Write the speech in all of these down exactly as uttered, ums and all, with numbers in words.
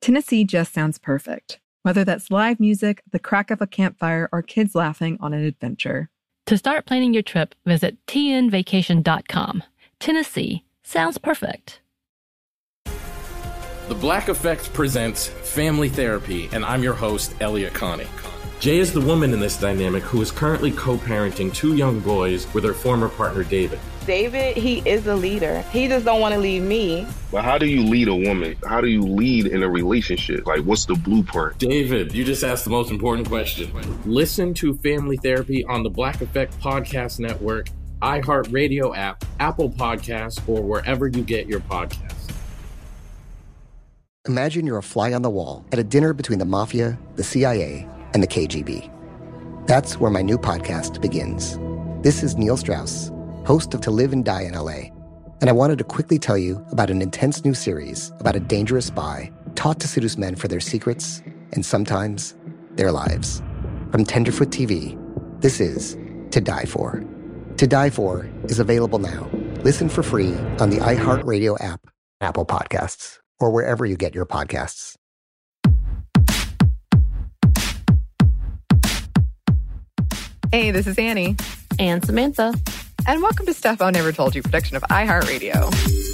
Tennessee just sounds perfect, whether that's live music, the crack of a campfire, or kids laughing on an adventure. To start planning your trip, visit T N vacation dot com. Tennessee sounds perfect. The Black Effect presents Family Therapy, and I'm your host, Elliot Connie. Jay is the woman in this dynamic who is currently co-parenting two young boys with her former partner, David. David, he is a leader. He just don't want to leave me. But how do you lead a woman? How do you lead in a relationship? Like, what's the blueprint? David, you just asked the most important question. Listen to Family Therapy on the Black Effect Podcast Network, iHeartRadio app, Apple Podcasts, or wherever you get your podcasts. Imagine you're a fly on the wall at a dinner between the mafia, the C I A, and the K G B. That's where my new podcast begins. This is Neil Strauss, host of To Live and Die in L A, and I wanted to quickly tell you about an intense new series about a dangerous spy taught to seduce men for their secrets and sometimes their lives. From Tenderfoot T V, this is To Die For. To Die For is available now. Listen for free on the iHeartRadio app, Apple Podcasts, or wherever you get your podcasts. Hey, this is Annie. And Samantha. And welcome to Stuff I Never Told You, production of iHeartRadio.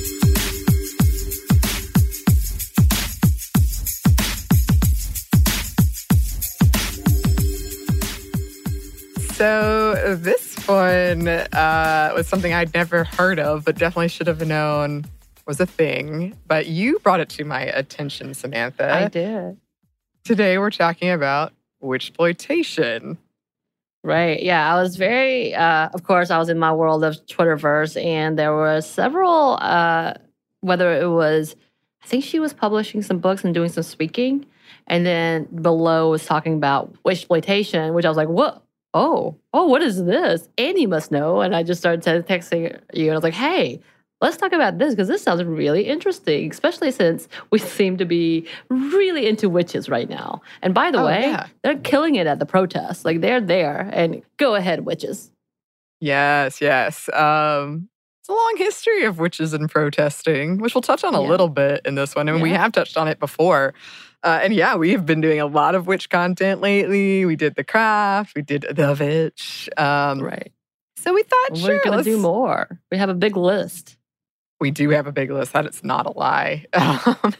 So this one uh, was something I'd never heard of, but definitely should have known was a thing. But you brought it to my attention, Samantha. I did. Today we're talking about witchploitation. Right. Yeah. I was very, uh, of course, I was in my world of Twitterverse, and there were several, uh, whether it was, I think she was publishing some books and doing some speaking. And then below was talking about witchploitation, which I was like, what? Oh, oh, what is this? Annie must know. And I just started texting you, and I was like, hey, let's talk about this because this sounds really interesting, especially since we seem to be really into witches right now. And by the oh, way, yeah. they're killing it at the protests. Like, they're there. And go ahead, witches. Yes, yes. Um, it's a long history of witches and protesting, which we'll touch on a Yeah. little bit in this one. I mean, Yeah. we have touched on it before. Uh, and yeah, we've been doing a lot of witch content lately. We did The Craft. We did The Witch. Um, Right. So we thought, We're sure, going to do let's- more. We have a big list. We do have a big list. That is not a lie. Um,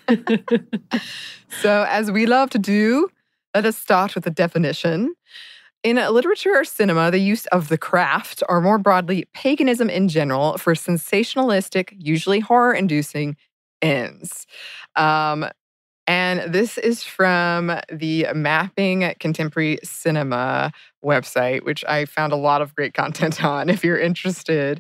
so as we love to do, let us start with a definition. In literature or cinema, the use of the craft, or more broadly, paganism in general, for sensationalistic, usually horror-inducing ends. Um, and this is from the Mapping Contemporary Cinema website, which I found a lot of great content on if you're interested.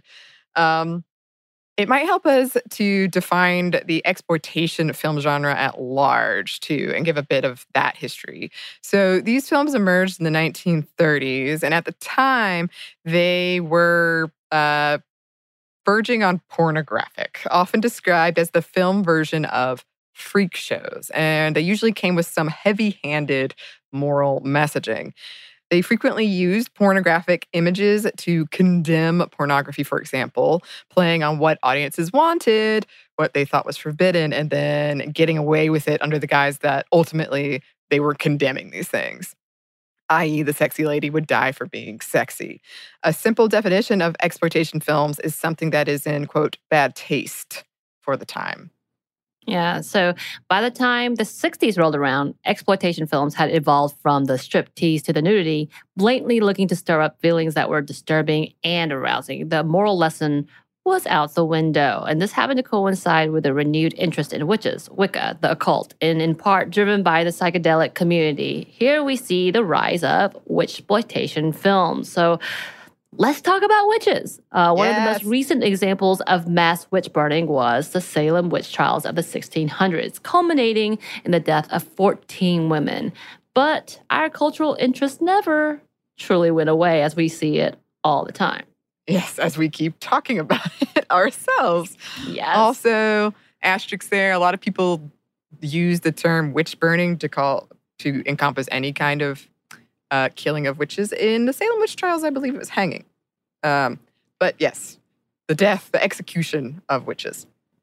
Um, It might help us to define the exploitation film genre at large, too, and give a bit of that history. So these films emerged in the nineteen thirties, and at the time, they were uh, verging on pornographic, often described as the film version of freak shows. And they usually came with some heavy-handed moral messaging. They frequently used pornographic images to condemn pornography, for example, playing on what audiences wanted, what they thought was forbidden, and then getting away with it under the guise that ultimately they were condemning these things, that is the sexy lady would die for being sexy. A simple definition of exploitation films is something that is in, quote, bad taste for the time. Yeah, so by the time the sixties rolled around, exploitation films had evolved from the striptease to the nudity, blatantly looking to stir up feelings that were disturbing and arousing. The moral lesson was out the window, and this happened to coincide with a renewed interest in witches, Wicca, the occult, and in part driven by the psychedelic community. Here we see the rise of witchploitation films. So let's talk about witches. Uh, one Yes. of the most recent examples of mass witch burning was the Salem witch trials of the sixteen hundreds, culminating in the death of fourteen women. But our cultural interest never truly went away, as we see it all the time. Yes, as we keep talking about it ourselves. Yes. Also, asterisk there, a lot of people use the term witch burning to call to encompass any kind of uh, killing of witches. In the Salem witch trials, I believe it was hanging. Um, but yes, the death, the execution of witches.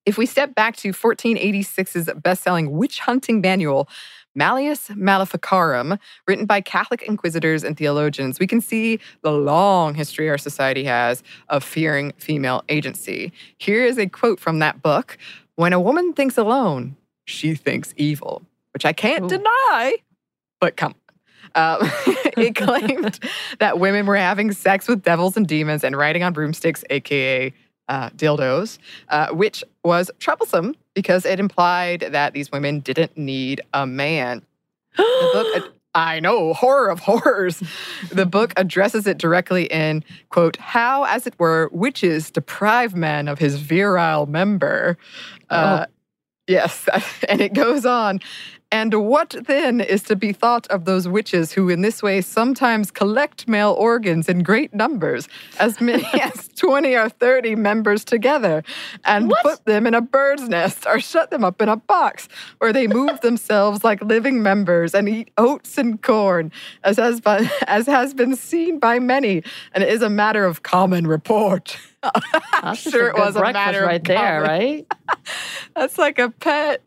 If we step back to fourteen eighty-six's best-selling witch hunting manual, Malleus Maleficarum, written by Catholic inquisitors and theologians, we can see the long history our society has of fearing female agency. Here is a quote from that book. "When a woman thinks alone, she thinks evil," which I can't Ooh. deny, but come on. Um, it claimed that women were having sex with devils and demons and riding on broomsticks, a k a. Uh, dildos, uh, which was troublesome because it implied that these women didn't need a man. The book, I know, horror of horrors. The book addresses it directly in, quote, "how, as it were, witches deprive man of his virile member." Uh, oh. Yes, and it goes on. "And what then is to be thought of those witches who in this way sometimes collect male organs in great numbers, as many as twenty or thirty members together, and what? put them in a bird's nest or shut them up in a box, where they move themselves like living members and eat oats and corn, as has been, as has been seen by many, and is a matter of common report." I'm sure it was a matter right of there, common. right? That's like a pet.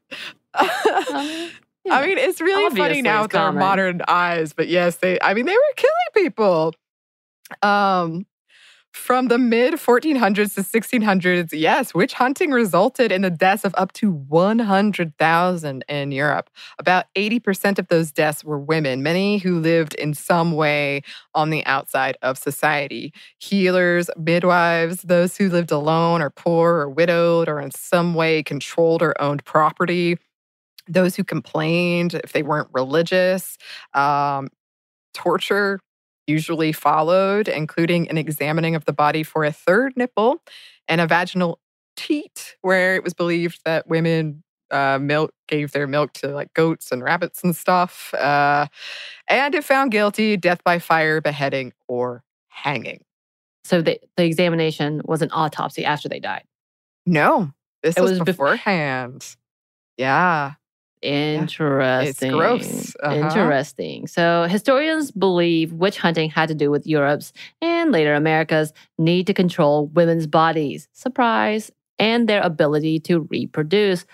um, Yeah. I mean, it's really Obviously funny now with our common. modern eyes, but yes, they, I mean, they were killing people. Um, from the mid fourteen hundreds to sixteen hundreds, yes, witch hunting resulted in the deaths of up to one hundred thousand in Europe. About eighty percent of those deaths were women, many who lived in some way on the outside of society. Healers, midwives, those who lived alone or poor or widowed or in some way controlled or owned property. Those who complained if they weren't religious. Um, torture usually followed, including an examining of the body for a third nipple and a vaginal teat, where it was believed that women uh, milk gave their milk to like goats and rabbits and stuff. Uh, and if found guilty, death by fire, beheading, or hanging. So the, the examination was an autopsy after they died? No, this it was, was beforehand. Bef- yeah. Interesting. It's gross. Uh-huh. Interesting. So historians believe witch hunting had to do with Europe's and later America's need to control women's bodies, surprise, and their ability to reproduce,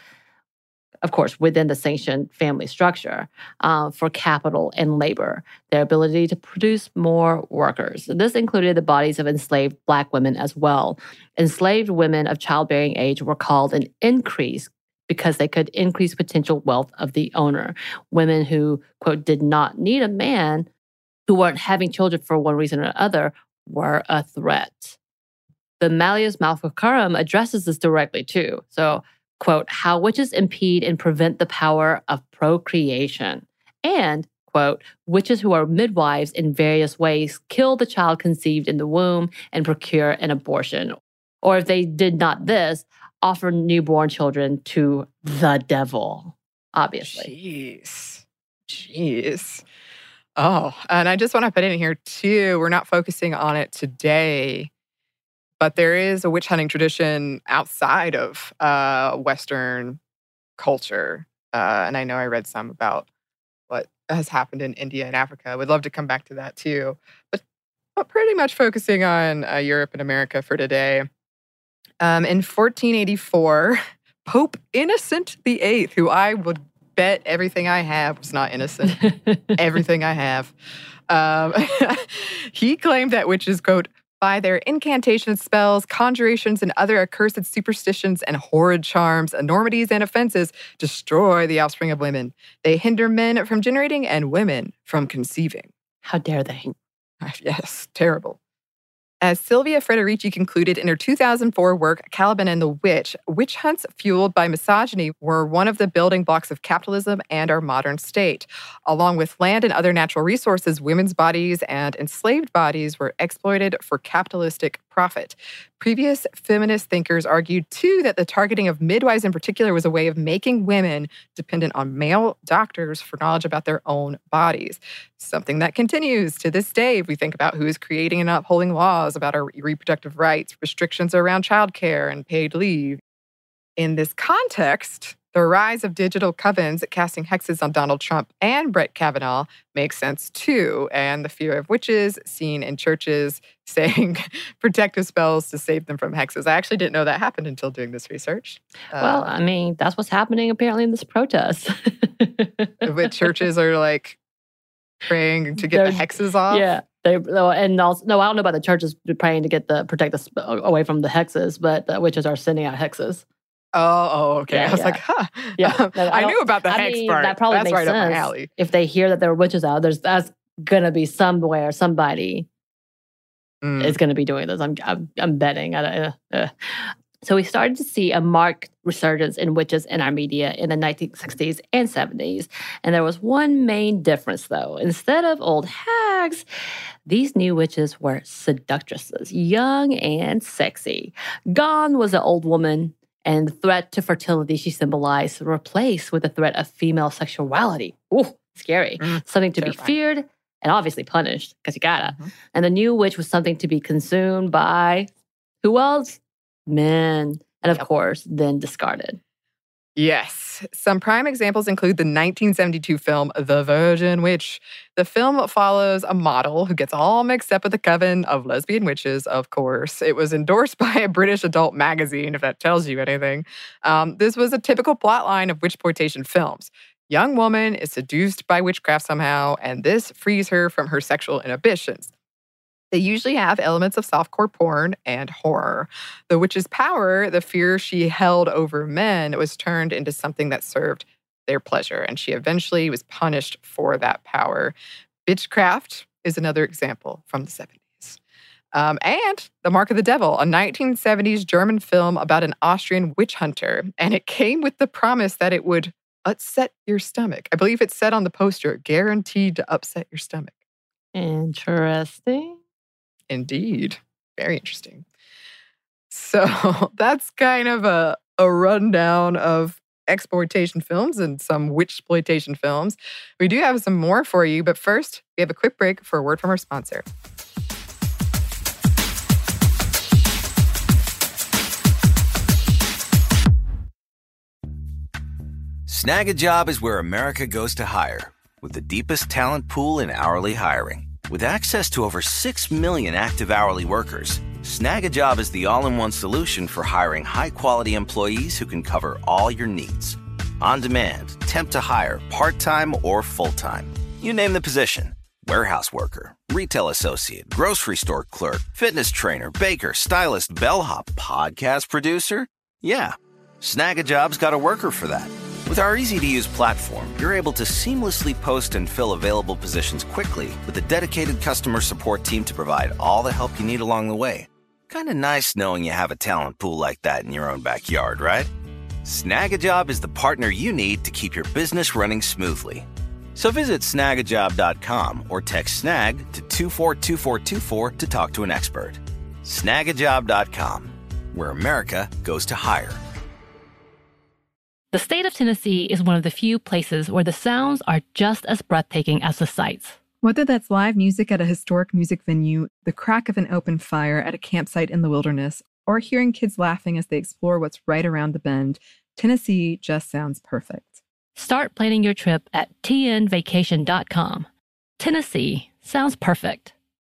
of course, within the sanctioned family structure, uh, for capital and labor, their ability to produce more workers. This included the bodies of enslaved Black women as well. Enslaved women of childbearing age were called an increase because they could increase potential wealth of the owner. Women who, quote, did not need a man, who weren't having children for one reason or other, were a threat. The Malleus Maleficarum addresses this directly too. So, quote, how witches impede and prevent the power of procreation. And, quote, witches who are midwives in various ways kill the child conceived in the womb and procure an abortion. Or if they did not this, offer newborn children to the devil, obviously. Jeez. Jeez. Oh, and I just want to put in here too, we're not focusing on it today, but there is a witch hunting tradition outside of uh, Western culture. Uh, and I know I read some about what has happened in India and Africa. I would love to come back to that too. But, but pretty much focusing on uh, Europe and America for today. Um, in fourteen eighty-four, Pope Innocent the Eighth, who I would bet everything I have was not innocent, everything I have, um, he claimed that witches, quote, by their incantations, spells, conjurations, and other accursed superstitions and horrid charms, enormities, and offenses, destroy the offspring of women. They hinder men from generating and women from conceiving. How dare they? Yes, terrible. As Silvia Federici concluded in her two thousand four work, Caliban and the Witch, witch hunts fueled by misogyny were one of the building blocks of capitalism and our modern state. Along with land and other natural resources, women's bodies and enslaved bodies were exploited for capitalistic profit. Previous feminist thinkers argued, too, that the targeting of midwives in particular was a way of making women dependent on male doctors for knowledge about their own bodies. Something that continues to this day if we think about who is creating and upholding laws about our reproductive rights, restrictions around childcare and paid leave. In this context, The rise of digital covens casting hexes on Donald Trump and Brett Kavanaugh makes sense too, and the fear of witches seen in churches saying protective spells to save them from hexes. I actually didn't know that happened until doing this research. Well, Uh, I mean, that's what's happening apparently in this protest. but churches are like praying to get the They're- hexes off. Yeah. They, no, and also, no, I don't know about the churches praying to get the protect the sp- away from the hexes, but the witches are sending out hexes. Oh, oh, okay. Yeah, I was yeah. like, huh. Yeah. Um, No, I I, don't- knew about the I hex mean, part. that probably That's makes right up my sense. alley. If they hear that there are witches out, there's that's gonna be somewhere somebody Mm. is gonna be doing this. I'm I'm, I'm betting. I, don't- uh, uh. So we started to see a marked resurgence in witches in our media in the nineteen sixties and seventies. And there was one main difference, though. Instead of old hags, these new witches were seductresses, young and sexy. Gone was the old woman and the threat to fertility she symbolized, replaced with the threat of female sexuality. Ooh, scary. Mm, Something to terrifying. be feared and obviously punished, because you gotta. Mhm. And the new witch was something to be consumed by who else? Men. And of Yep. course, then discarded. Yes. Some prime examples include the nineteen seventy-two film The Virgin Witch. The film follows a model who gets all mixed up with the coven of lesbian witches, of course. It was endorsed by a British adult magazine, if that tells you anything. Um, this was a typical plotline of witchploitation films. Young woman is seduced by witchcraft somehow, and this frees her from her sexual inhibitions. They usually have elements of softcore porn and horror. The witch's power, the fear she held over men, was turned into something that served their pleasure, and she eventually was punished for that power. Bitchcraft is another example from the seventies. Um, and The Mark of the Devil, a nineteen seventies German film about an Austrian witch hunter, and it came with the promise that it would upset your stomach. I believe it said on the poster, guaranteed to upset your stomach. Interesting. Indeed. Very interesting. So that's kind of a, a rundown of exploitation films and some witchploitation films. We do have some more for you, but first, we have a quick break for a word from our sponsor. Snag a Job is where America goes to hire, with the deepest talent pool in hourly hiring. With access to over six million active hourly workers, Snag a Job is the all-in-one solution for hiring high-quality employees who can cover all your needs. On demand, temp to hire, part-time or full-time. You name the position. Warehouse worker, retail associate, grocery store clerk, fitness trainer, baker, stylist, bellhop, podcast producer. Yeah, Snag a Job's got a worker for that. With our easy-to-use platform, you're able to seamlessly post and fill available positions quickly with a dedicated customer support team to provide all the help you need along the way. Kind of nice knowing you have a talent pool like that in your own backyard, right? Snag a Job is the partner you need to keep your business running smoothly. So visit snag a job dot com or text SNAG to two four two four two four to talk to an expert. snag a job dot com, where America goes to hire. The state of Tennessee is one of the few places where the sounds are just as breathtaking as the sights. Whether that's live music at a historic music venue, the crack of an open fire at a campsite in the wilderness, or hearing kids laughing as they explore what's right around the bend, Tennessee just sounds perfect. Start planning your trip at t n vacation dot com. Tennessee sounds perfect.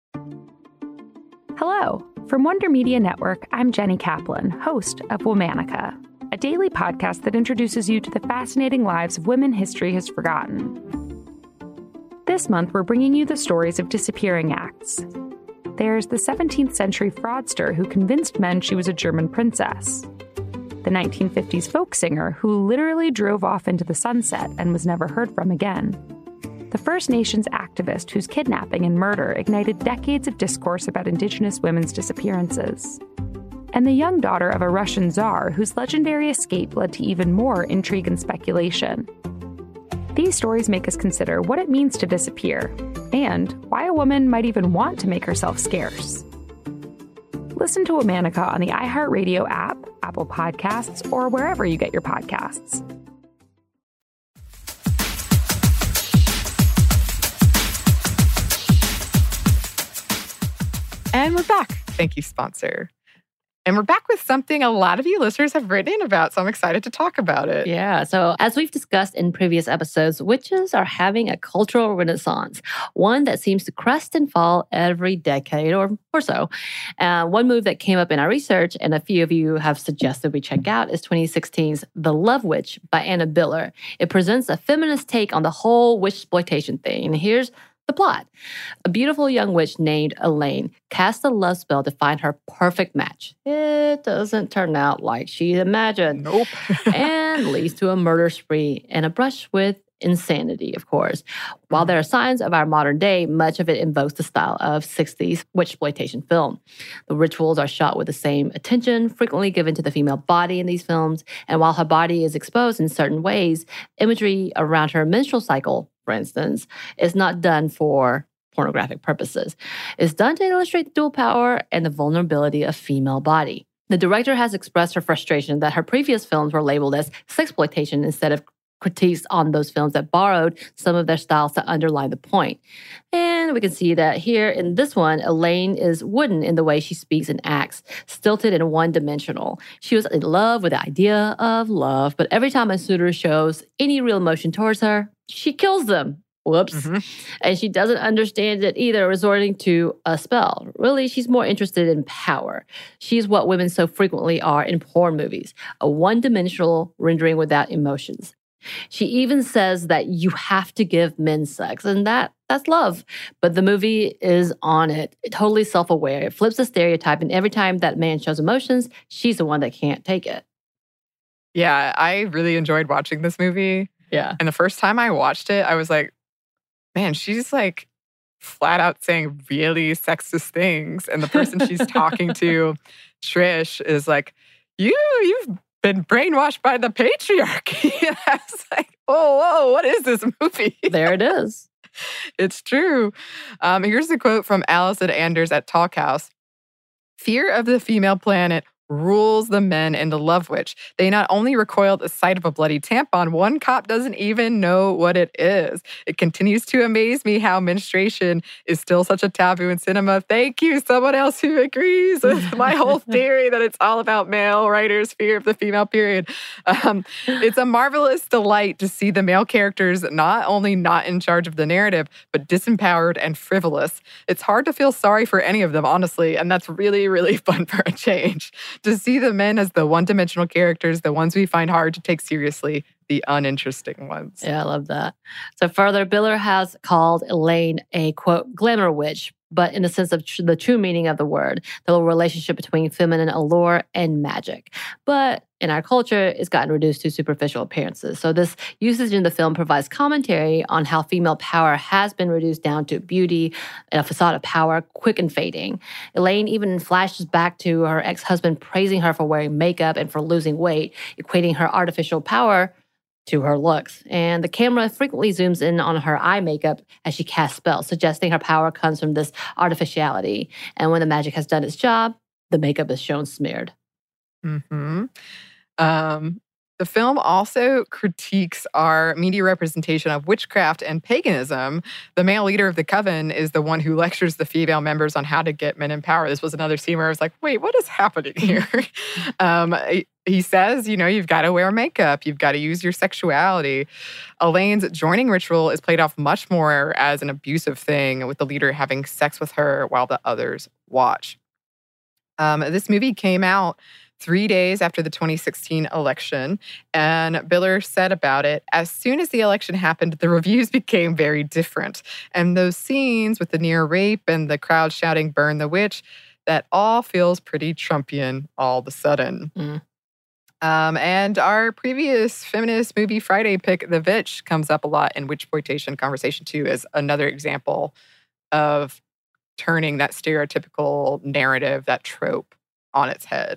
Hello. From Wonder Media Network, I'm Jenny Kaplan, host of Womanica, a daily podcast that introduces you to the fascinating lives of women history has forgotten. This month, we're bringing you the stories of disappearing acts. There's the seventeenth century fraudster who convinced men she was a German princess. The nineteen fifties folk singer who literally drove off into the sunset and was never heard from again. The First Nations activist whose kidnapping and murder ignited decades of discourse about Indigenous women's disappearances. And the young daughter of a Russian czar whose legendary escape led to even more intrigue and speculation. These stories make us consider what it means to disappear, and why a woman might even want to make herself scarce. Listen to Womanica on the iHeartRadio app, Apple Podcasts, or wherever you get your podcasts. And we're back. Thank you, sponsor. And we're back with something a lot of you listeners have written in about, so I'm excited to talk about it. Yeah. So, as we've discussed in previous episodes, witches are having a cultural renaissance, one that seems to crest and fall every decade or, or so. Uh, one move that came up in our research, and a few of you have suggested we check out, is twenty sixteen's The Love Witch by Anna Biller. It presents a feminist take on the whole witchploitation thing. And here's the plot. A beautiful young witch named Elaine casts a love spell to find her perfect match. It doesn't turn out like she imagined. Nope. And leads to a murder spree and a brush with insanity, of course. While there are signs of our modern day, much of it invokes the style of sixties witchploitation film. The rituals are shot with the same attention frequently given to the female body in these films, and while her body is exposed in certain ways, imagery around her menstrual cycle, for instance, is not done for pornographic purposes. It's done to illustrate the dual power and the vulnerability of female body. The director has expressed her frustration that her previous films were labeled as sexploitation instead of critiques on those films that borrowed some of their styles to underline the point. And we can see that here in this one, Elaine is wooden in the way she speaks and acts, stilted and one-dimensional. She was in love with the idea of love, but every time a suitor shows any real emotion towards her, she kills them. Whoops. Mm-hmm. And she doesn't understand it either, resorting to a spell. Really, she's more interested in power. She's what women so frequently are in porn movies, a one-dimensional rendering without emotions. She even says that you have to give men sex, and that that's love. But the movie is on it, totally self-aware. It flips the stereotype, and every time that man shows emotions, she's the one that can't take it. Yeah, I really enjoyed watching this movie. Yeah. And the first time I watched it, I was like, man, she's like flat out saying really sexist things. And the person she's talking to, Trish, is like, you, you've been brainwashed by the patriarchy. And I was like, oh, whoa, what is this movie? There it is. It's true. Um, here's a quote from Allison Anders at Talkhouse. Fear of the female planet rules the men in The Love Witch. They not only recoil at the sight of a bloody tampon, one cop doesn't even know what it is. It continues to amaze me how menstruation is still such a taboo in cinema. Thank you, someone else who agrees with my whole theory that it's all about male writers' fear of the female period. Um, it's a marvelous delight to see the male characters not only not in charge of the narrative, but disempowered and frivolous. It's hard to feel sorry for any of them, honestly, and that's really, really fun for a change. To see the men as the one-dimensional characters, the ones we find hard to take seriously, the uninteresting ones. Yeah, I love that. So further, Biller has called Elaine a, quote, glamour witch, but in the sense of tr- the true meaning of the word, the relationship between feminine allure and magic. But in our culture, it's gotten reduced to superficial appearances. So this usage in the film provides commentary on how female power has been reduced down to beauty and a facade of power, quick and fading. Elaine even flashes back to her ex-husband praising her for wearing makeup and for losing weight, equating her artificial power to her looks. And the camera frequently zooms in on her eye makeup as she casts spells, suggesting her power comes from this artificiality. And when the magic has done its job, the makeup is shown smeared. Mm-hmm. Um, the film also critiques our media representation of witchcraft and paganism. The male leader of the coven is the one who lectures the female members on how to get men in power. This was another scene where I was like, wait, what is happening here? um, he says, you know, you've got to wear makeup. You've got to use your sexuality. Elaine's joining ritual is played off much more as an abusive thing, with the leader having sex with her while the others watch. Um, this movie came out three days after the twenty sixteen election, and Biller said about it, as soon as the election happened, the reviews became very different. And those scenes with the near rape and the crowd shouting, "Burn the witch," that all feels pretty Trumpian all of a sudden. Mm. Um, and our previous Feminist Movie Friday pick, The Witch, comes up a lot in witchploitation conversation too, as another example of turning that stereotypical narrative, that trope, on its head.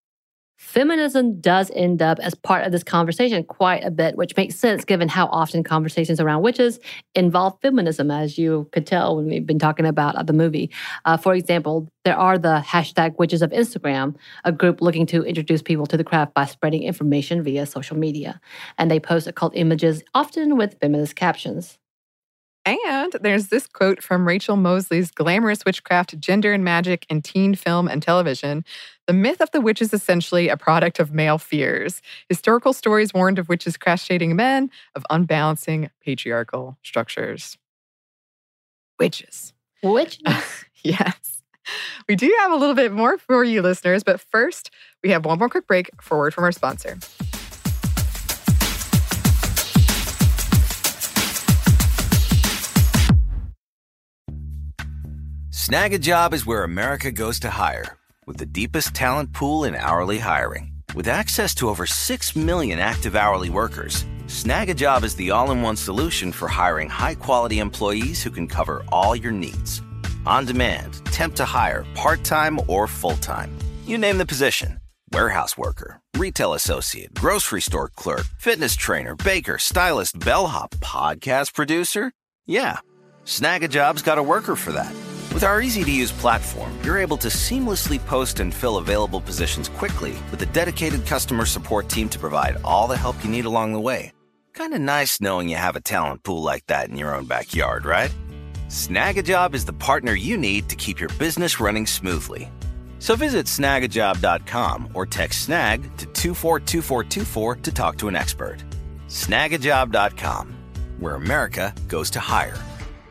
Feminism does end up as part of this conversation quite a bit, which makes sense given how often conversations around witches involve feminism, as you could tell when we've been talking about the movie. Uh, for example, there are the hashtag Witches of Instagram, a group looking to introduce people to the craft by spreading information via social media. And they post occult images, often with feminist captions. And there's this quote from Rachel Mosley's Glamorous Witchcraft, Gender and Magic in Teen Film and Television. The myth of the witch is essentially a product of male fears. Historical stories warned of witches castrating men, of unbalancing patriarchal structures. Witches. Witches? Yes. We do have a little bit more for you listeners, but first, we have one more quick break for a word from our sponsor. Snag a Job is where America goes to hire, with the deepest talent pool in hourly hiring. With access to over six million active hourly workers, Snag a Job is the all-in-one solution for hiring high-quality employees who can cover all your needs. On demand, temp to hire, part-time or full-time. You name the position. Warehouse worker, retail associate, grocery store clerk, fitness trainer, baker, stylist, bellhop, podcast producer. Yeah, Snag a Job's got a worker for that. With our easy-to-use platform, you're able to seamlessly post and fill available positions quickly with a dedicated customer support team to provide all the help you need along the way. Kind of nice knowing you have a talent pool like that in your own backyard, right? Snag a Job is the partner you need to keep your business running smoothly. So visit snag a job dot com or text SNAG to two four two four two four to talk to an expert. snag a job dot com, where America goes to hire.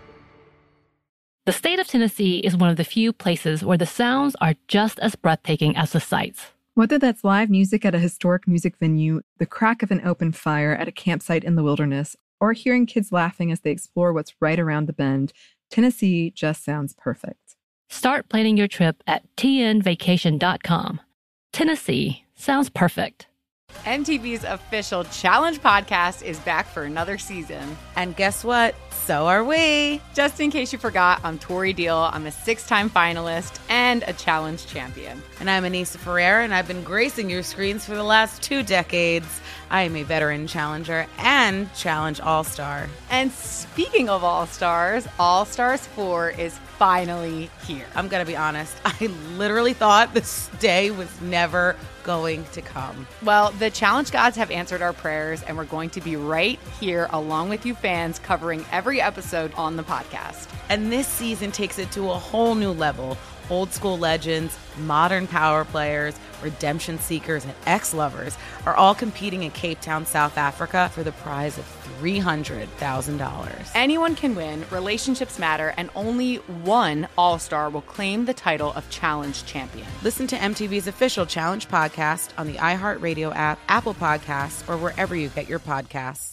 The state of Tennessee is one of the few places where the sounds are just as breathtaking as the sights. Whether that's live music at a historic music venue, the crack of an open fire at a campsite in the wilderness, or hearing kids laughing as they explore what's right around the bend, Tennessee just sounds perfect. Start planning your trip at T N vacation dot com. Tennessee sounds perfect. M T V's official Challenge podcast is back for another season. And guess what? So are we. Just in case you forgot, I'm Tori Deal. I'm a six-time finalist and a Challenge champion. And I'm Anissa Ferreira, and I've been gracing your screens for the last two decades. I am a veteran challenger and Challenge All-Star. And speaking of All-Stars, All-Stars four is finally here. I'm going to be honest. I literally thought this day was never going to come. Well, the Challenge gods have answered our prayers, and we're going to be right here along with you fans covering every episode on the podcast. And this season takes it to a whole new level. Old school legends, modern power players, redemption seekers, and ex-lovers are all competing in Cape Town, South Africa for the prize of three hundred thousand dollars. Anyone can win, relationships matter, and only one All-Star will claim the title of Challenge Champion. Listen to M T V's official Challenge podcast on the iHeartRadio app, Apple Podcasts, or wherever you get your podcasts.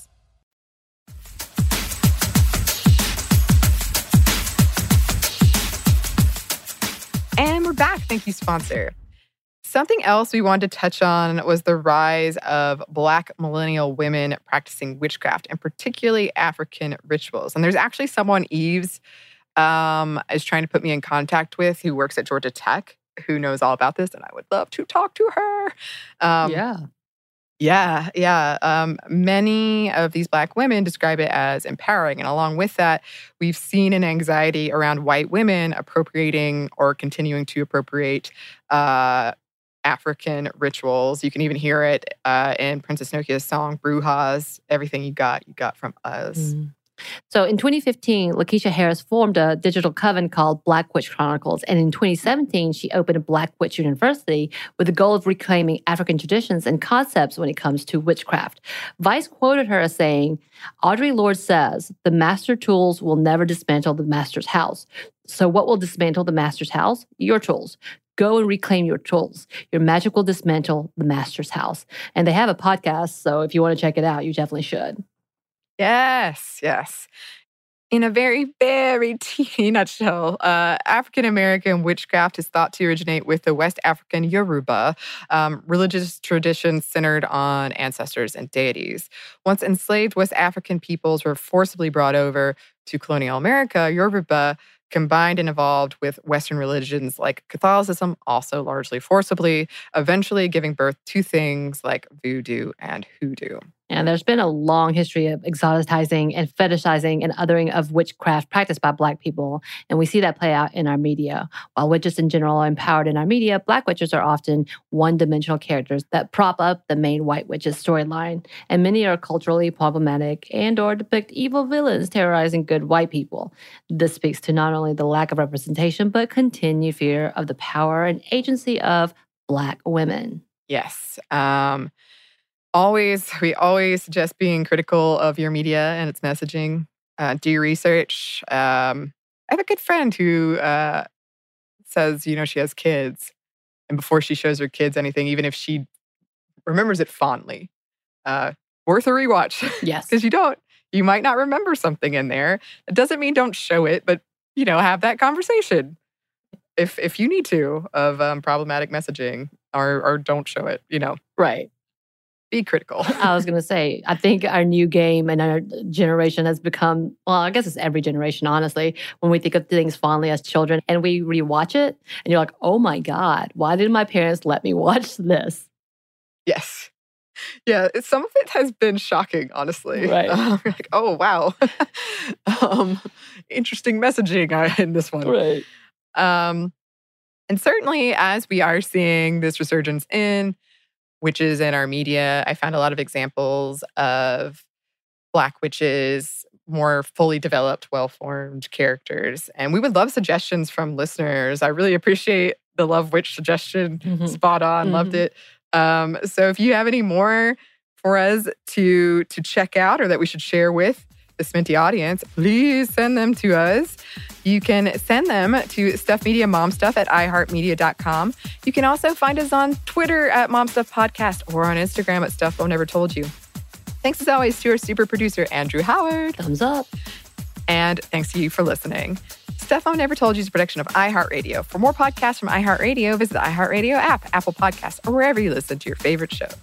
And we're back. Thank you, sponsor. Something else we wanted to touch on was the rise of Black millennial women practicing witchcraft, and particularly African rituals. And there's actually someone Eves um, is trying to put me in contact with who works at Georgia Tech who knows all about this, and I would love to talk to her. Um, yeah. Yeah, yeah. Um, many of these Black women describe it as empowering. And along with that, we've seen an anxiety around white women appropriating or continuing to appropriate uh, African rituals. You can even hear it uh, in Princess Nokia's song, Brujas, Everything You Got, You Got From Us. Mm. So in twenty fifteen, Lakeisha Harris formed a digital coven called Black Witch Chronicles. And in twenty seventeen, she opened a Black Witch University with the goal of reclaiming African traditions and concepts when it comes to witchcraft. Vice quoted her as saying, Audre Lorde says, the master tools will never dismantle the master's house. So what will dismantle the master's house? Your tools. Go and reclaim your tools. Your magic will dismantle the master's house. And they have a podcast, so if you want to check it out, you definitely should. Yes, yes. In a very, very teeny nutshell, uh, African-American witchcraft is thought to originate with the West African Yoruba, um, religious traditions centered on ancestors and deities. Once enslaved West African peoples were forcibly brought over to colonial America, Yoruba combined and evolved with Western religions like Catholicism, also largely forcibly, eventually giving birth to things like voodoo and hoodoo. And there's been a long history of exoticizing and fetishizing and othering of witchcraft practiced by Black people. And we see that play out in our media. While witches in general are empowered in our media, Black witches are often one-dimensional characters that prop up the main white witches storyline. And many are culturally problematic and or depict evil villains terrorizing good white people. This speaks to not only the lack of representation, but continued fear of the power and agency of Black women. Yes. Um, always, we always suggest being critical of your media and its messaging. Uh, do your research. Um, I have a good friend who uh, says, you know, she has kids. And before she shows her kids anything, even if she remembers it fondly, uh, worth a rewatch. Yes. Because you don't, you might not remember something in there. It doesn't mean don't show it, but, you know, have that conversation. If if you need to, of um, problematic messaging, or or don't show it, you know. Right. Be critical. I was going to say, I think our new game and our generation has become, well, I guess it's every generation, honestly, when we think of things fondly as children and we rewatch it and you're like, oh my God, why did my parents let me watch this? Yes. Yeah, it, some of it has been shocking, honestly. Right. Um, you're like, oh, wow. um, interesting messaging in this one. Right. Um, and certainly as we are seeing this resurgence in witches in our media, I found a lot of examples of Black witches, more fully developed, well-formed characters. And we would love suggestions from listeners. I really appreciate the Love Witch suggestion. Mm-hmm. Spot on. Mm-hmm. Loved it. Um, so if you have any more for us to, to check out or that we should share with the Sminty audience, please send them to us. You can send them to Stuff Media Mom Stuff at i heart media dot com. You can also find us on Twitter at Mom Stuff Podcast or on Instagram at Stuff Mom Never Told You. Thanks as always to our super producer, Andrew Howard. Thumbs up. And thanks to you for listening. Stuff Mom Never Told You is a production of iHeartRadio. For more podcasts from iHeartRadio, visit the iHeartRadio app, Apple Podcasts, or wherever you listen to your favorite shows.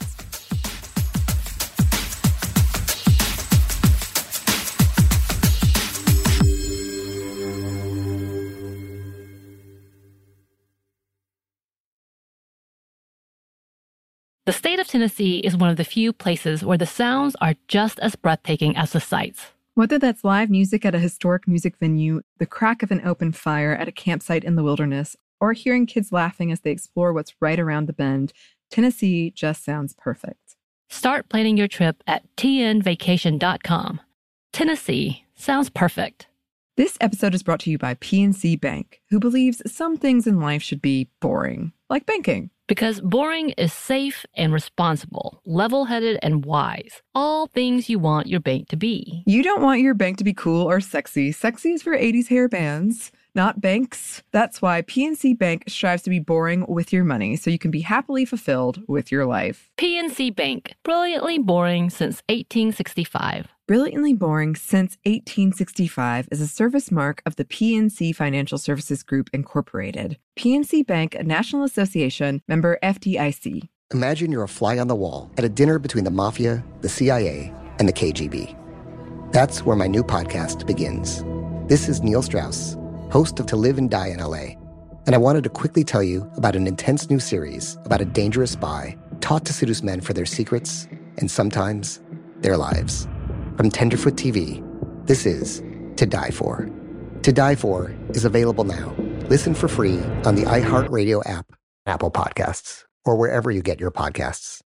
The state of Tennessee is one of the few places where the sounds are just as breathtaking as the sights. Whether that's live music at a historic music venue, the crack of an open fire at a campsite in the wilderness, or hearing kids laughing as they explore what's right around the bend, Tennessee just sounds perfect. Start planning your trip at t n vacation dot com. Tennessee sounds perfect. This episode is brought to you by P N C Bank, who believes some things in life should be boring, like banking. Because boring is safe and responsible, level-headed and wise. All things you want your bank to be. You don't want your bank to be cool or sexy. Sexy is for eighties hair bands, not banks. That's why P N C Bank strives to be boring with your money so you can be happily fulfilled with your life. P N C Bank, brilliantly boring since eighteen sixty-five. Brilliantly Boring Since eighteen sixty-five is a service mark of the P N C Financial Services Group, Incorporated. P N C Bank, a National Association, member F D I C. Imagine you're a fly on the wall at a dinner between the Mafia, the C I A, and the K G B. That's where my new podcast begins. This is Neil Strauss, host of To Live and Die in L A, and I wanted to quickly tell you about an intense new series about a dangerous spy taught to seduce men for their secrets and sometimes their lives. From Tenderfoot T V, this is To Die For. To Die For is available now. Listen for free on the iHeartRadio app, Apple Podcasts, or wherever you get your podcasts.